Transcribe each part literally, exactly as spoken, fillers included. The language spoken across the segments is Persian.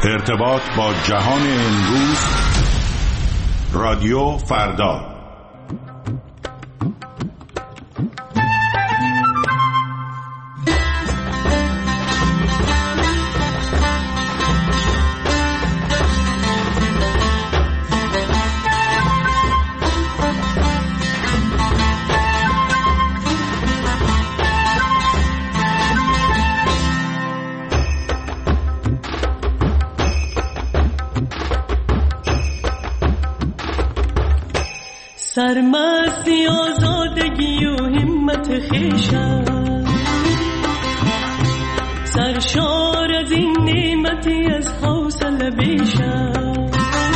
ارتباط با جهان امروز. رادیو فردا. سرمستی آزادگی و همت خویشم، سرشار از این نعمتی از حوصله بیشم.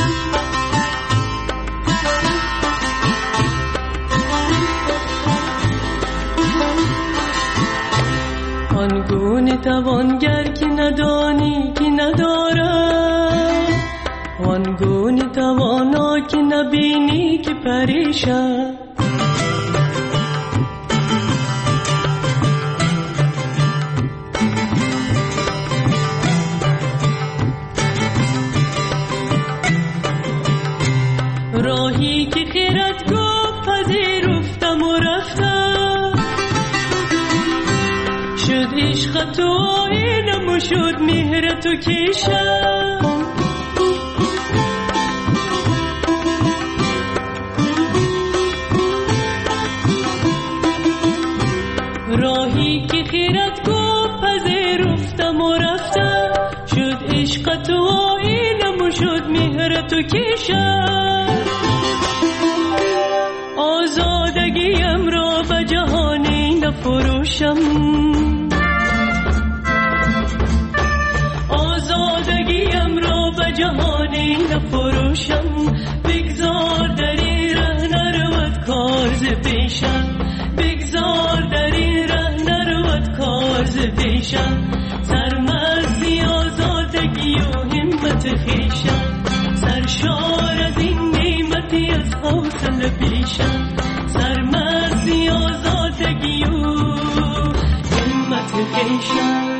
آنگونه توانگر که ندانی که ندارد، آنگونه توانا که نبینی که پریشان. راهی که خیرت گفت پذیرفتم و رفتم، شد عشق تو آینم و شد مهر تو کشم. راهی که خیرت گفت پذیرفتم و رفتم، شد عشق تو آینم و شد مهر تو کشم. آزادگیم را به جهانی نفروشم، آزادگیم را به جهانی نفروشم. بگذار در این ره نرود کار ز پیشم، بگذار در این ره نرود کار ز پیشم. سرمستی آزادگی و همت خویشم، سرشار از این نعمتی از حوصله بیشم. سرمستی آزادگی و همت خویشم.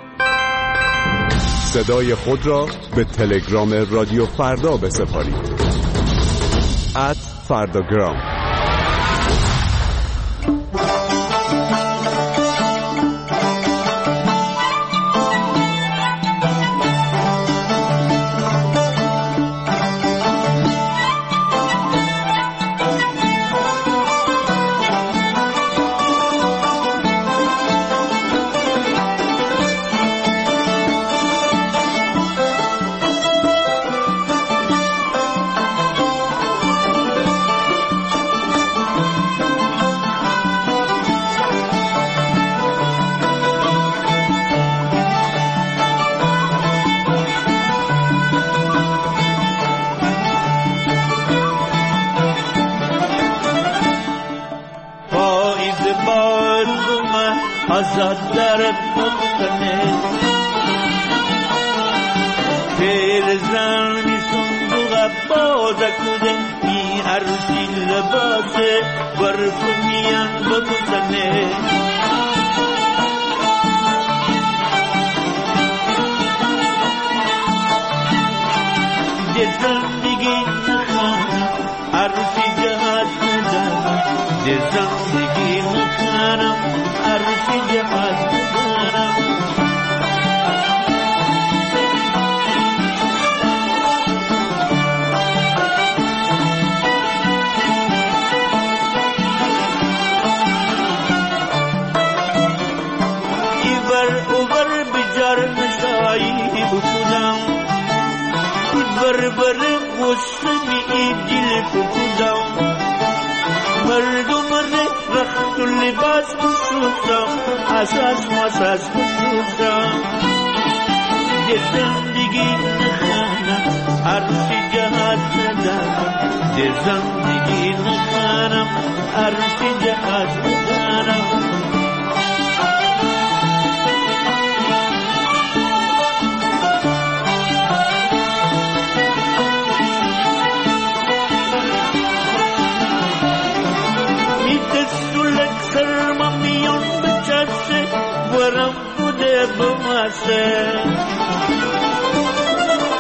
صدای خود را به تلگرام رادیو فردا بسپارید. ات فرداگرام. آزاد در بکنه پیر زنی صندوق بازه کده می عروسی لباسه برفونیان بکنه. ده زندگی نخانم عروسی جهات ندارم، ده زندگی نخانم عروسی جهات ندارم. ایور اوور بجار نشایی بکنم، بر بر غصمی ایدیل بکنم. مردم رخت و لباس بسوزم، اساس مساس بسوزم. ده زندگی نخانم عروسی جهات ندارم، ده زندگی نخانم عروسی جهات ندارم. ورم بوده بماسه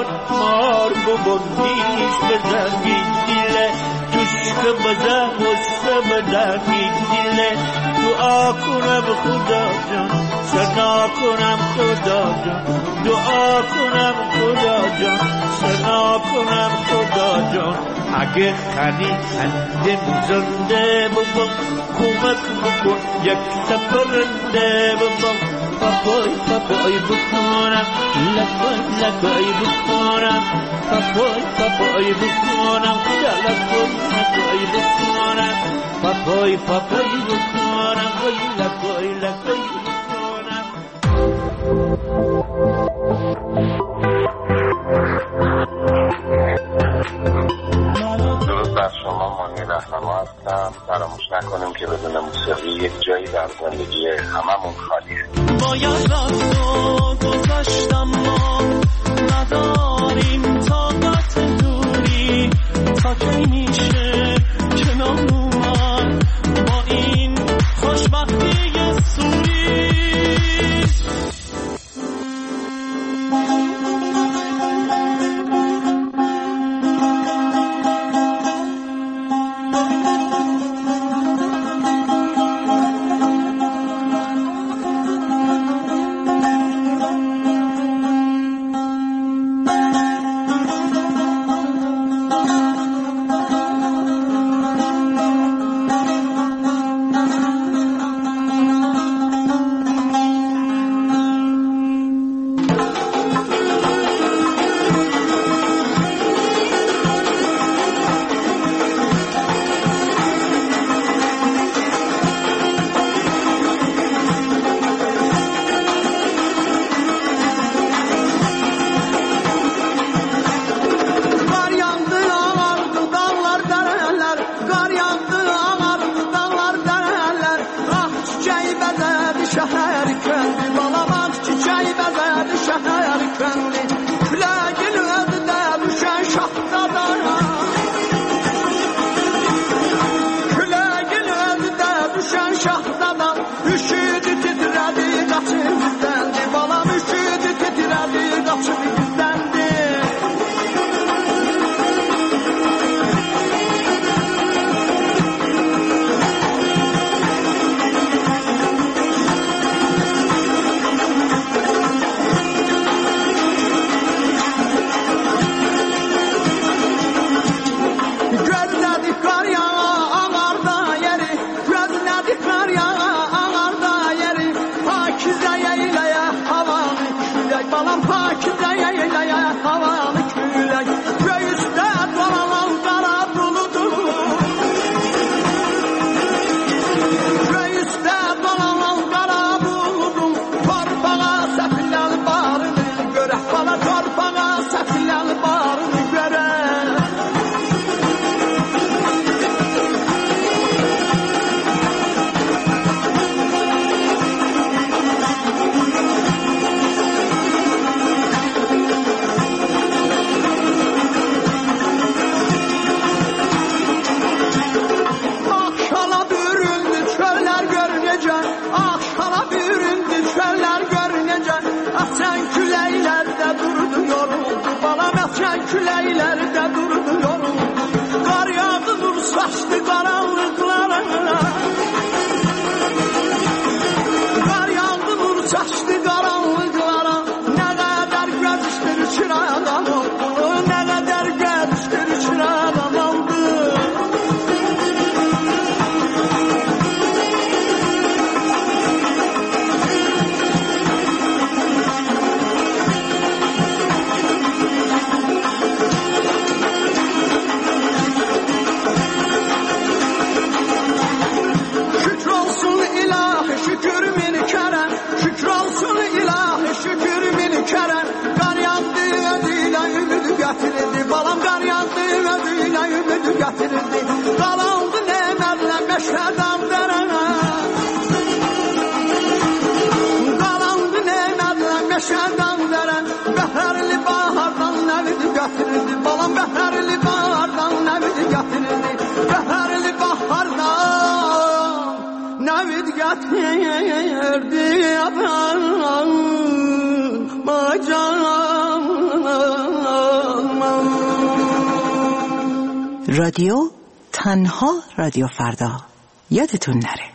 مار مار ببندیش بزنی دیله توشک بزن غصه بدنی دیله دعا کنم خدا جان سنا کنم خدا جان دعا کنم خدا جان سنا کنم خدا جان اگه خنی هنده زنده ببم کمک بکن یک سپرنده ببم پاپای پاپای بکنم لکای لکای بکنم پاپای پاپای بکنم لکای لکای بکنم پاپای پاپای بکنم لکای لکای بکنم. درود بر شما، مانی رهنما هستم. فراموش نکنیم که بدون موسیقی یک جایی در زندگی هممون خالیه. باید رفت و گذشتم ما نداریم طاقت دوری تا کی میشه کنار اومد با این خوشبختی سوری. Yerdi yapan macan رادیو تنها رادیو فردا، یادتون نره.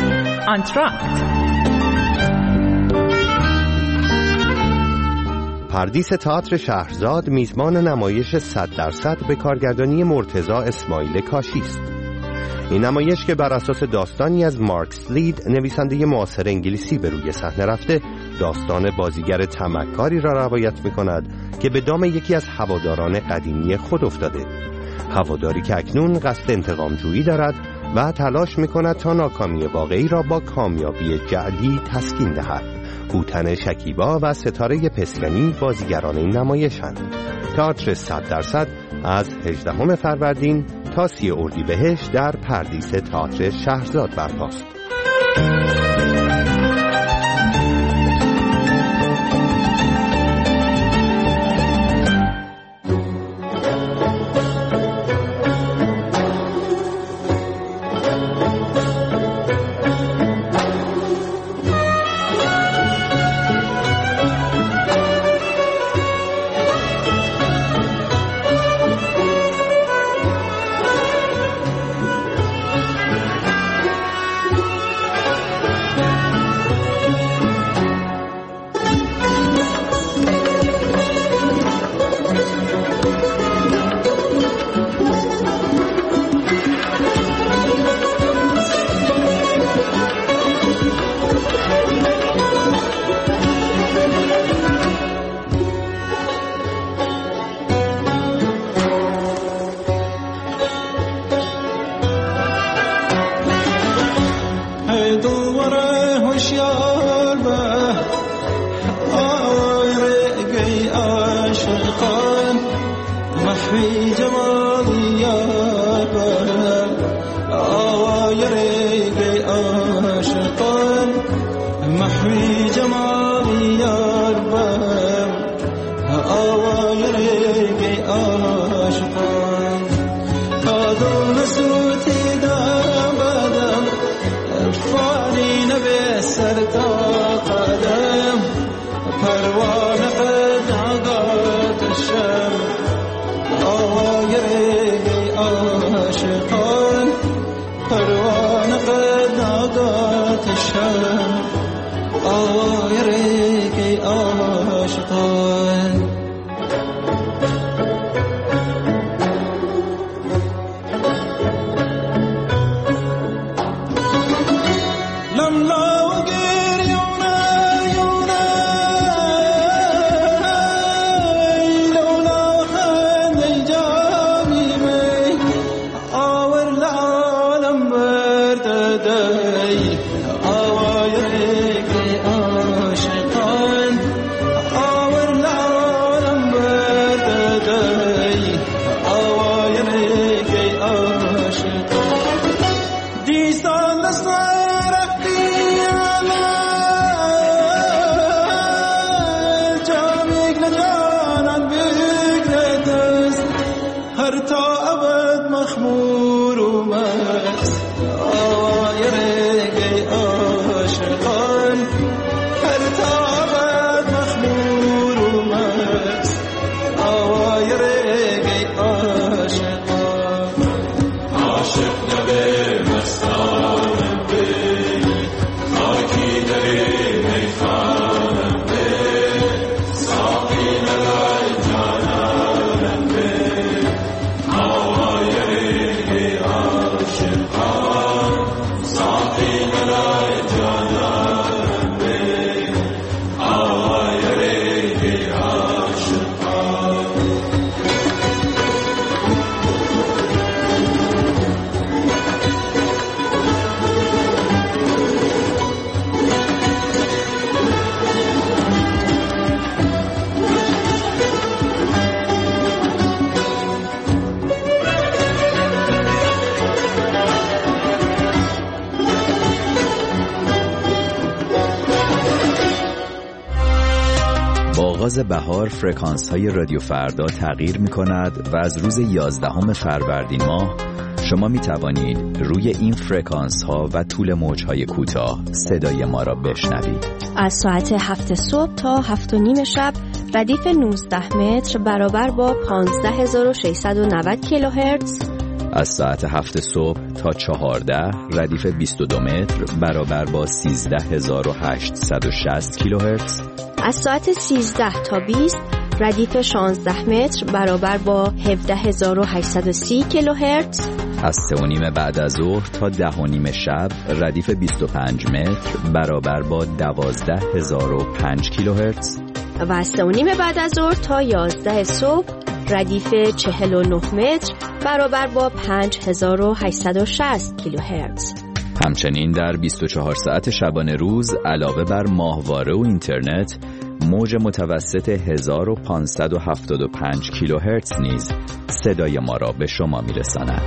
انتراکت پردیس تئاتر شهرزاد میزبان نمایش صد درصد به کارگردانی مرتضی اسماعیل کاشی است. این نمایش که بر اساس داستانی از مارکس لید نویسنده معاصر انگلیسی به روی صحنه رفته، داستان بازیگر طمعکاری را روایت می‌کند که به دام یکی از هواداران قدیمی خود افتاده. هواداری که اکنون قصد انتقام جویی دارد و تلاش می‌کند تا ناکامی واقعی را با کامیابی جعلی تسکین دهد. هوتن شکیبا و ستاره پسیانی بازیگران این نمایش‌اند. تئاتر صد درصد از هجدهم فروردین تا سی اردیبهشت در پردیس تئاتر شهرزاد برپاست. آغاز بهار فرکانس های رادیو فردا تغییر می کند و از روز یازدهم فروردین ماه شما می توانید روی این فرکانس ها و طول موج های کوتاه صدای ما را بشنوید. از ساعت هفت صبح تا هفت و نیم شب ردیف نوزده متر برابر با پانزده هزار و ششصد و نود کیلوهرتز، از ساعت هفت صبح تا چهارده ردیف بیست و دو متر برابر با سیزده هزار و هشتصد و شصت کیلوهرتز. از ساعت سیزده تا بیست ردیف شانزده متر برابر با هفده هزار و هشتصد و سی کیلوهرتز. از سه و نیم بعد از ظهر تا ده و نیم شب ردیف بیست و پنج متر برابر با دوازده هزار و پنج کیلوهرتز. و از سه و نیم بعد از ظهر تا یازده صبح ردیف چهل و نه متر برابر با پنج هزار و هشتصد و شصت کیلوهرتز. همچنین در بیست و چهار ساعت شبانه روز علاوه بر ماهواره و اینترنت، موج متوسط هزار و پانصد و هفتاد و پنج کیلوهرتز نیز صدای ما را به شما میرساند.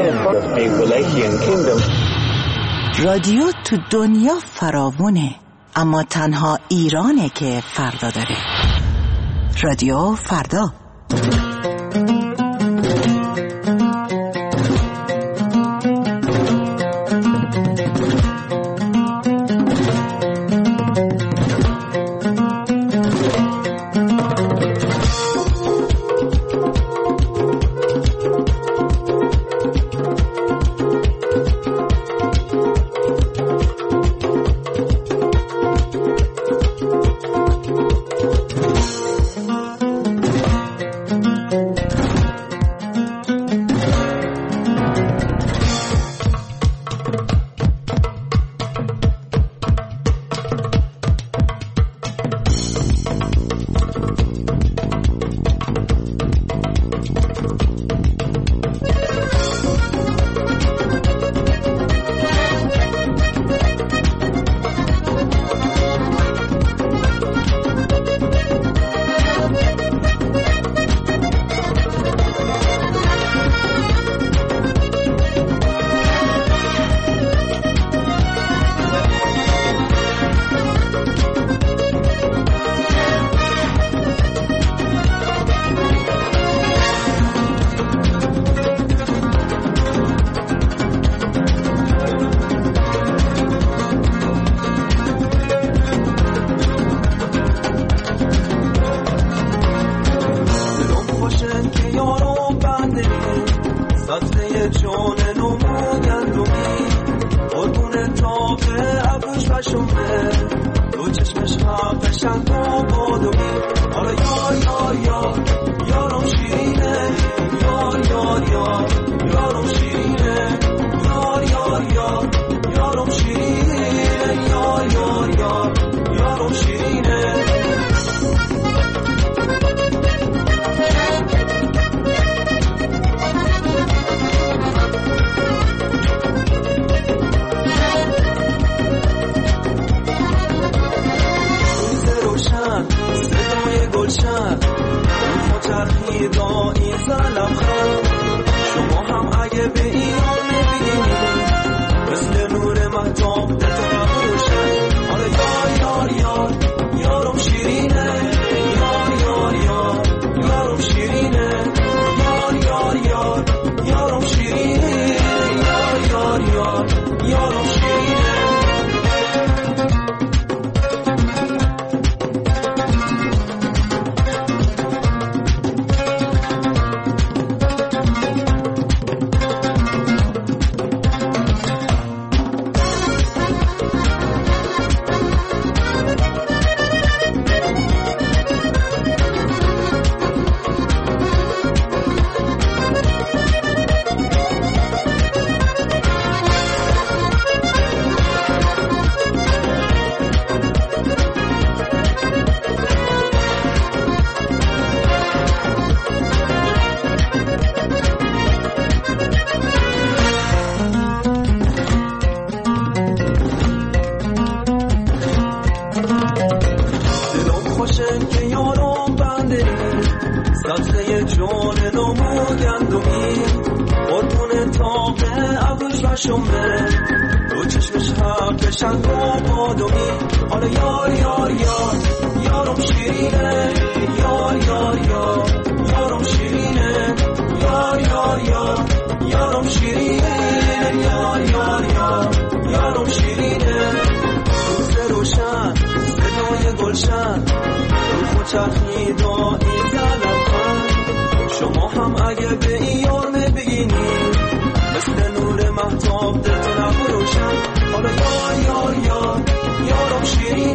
رادیو تو دنیا فراوونه، اما تنها ایرانه که فردا داره. رادیو فردا. حالا یار یار یار یارم شیرین